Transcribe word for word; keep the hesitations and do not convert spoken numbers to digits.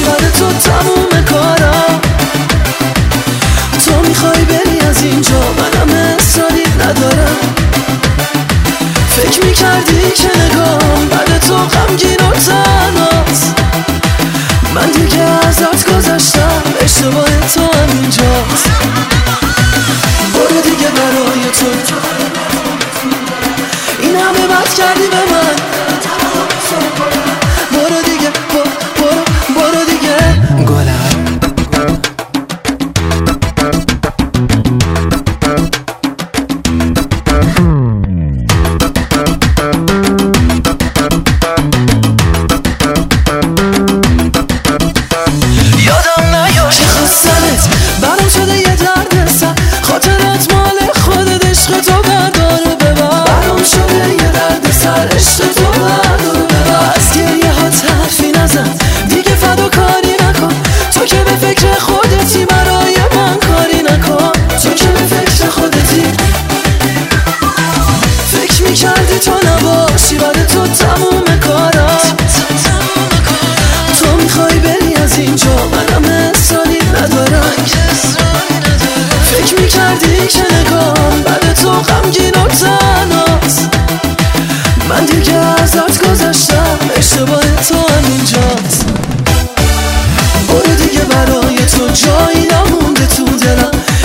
برای تو تموم کارم. تو میخوای بری از اینجا، منم اصراری ندارم. فکر میکردی که نگام بعد تو غمگین و تنهاست. من دیگه ازت گذشتم، اشتباه تو همینجاست. برو دیگه برای تو این همه بد کردی به من. برو دیگه برو برو برو دیگه گلم. یادم نیاد که خواستنت برام شده یه درد سر. خاطرت مال خودت، عشق تو بردار و ببر. برام شده یه درد سر، عشق تو بردار و ببر. از گریه ها حرفی نزن دیگه، فداکاری نکن. تو که به فکر خودتی، برای من کاری نکن. تو که به فکر خودتی، فکر میکردی تو نباشی برای تو تموم کارم. تو میخوای بری از اینجا، منم اصراری ندارم. فکر میکردی که نگام بعد تو غمگین و تنهاست. من دیگه ازت گذشتم، اشتباه تو همینجاست. برو دیگه برای تو جایی نمونده تو دلم.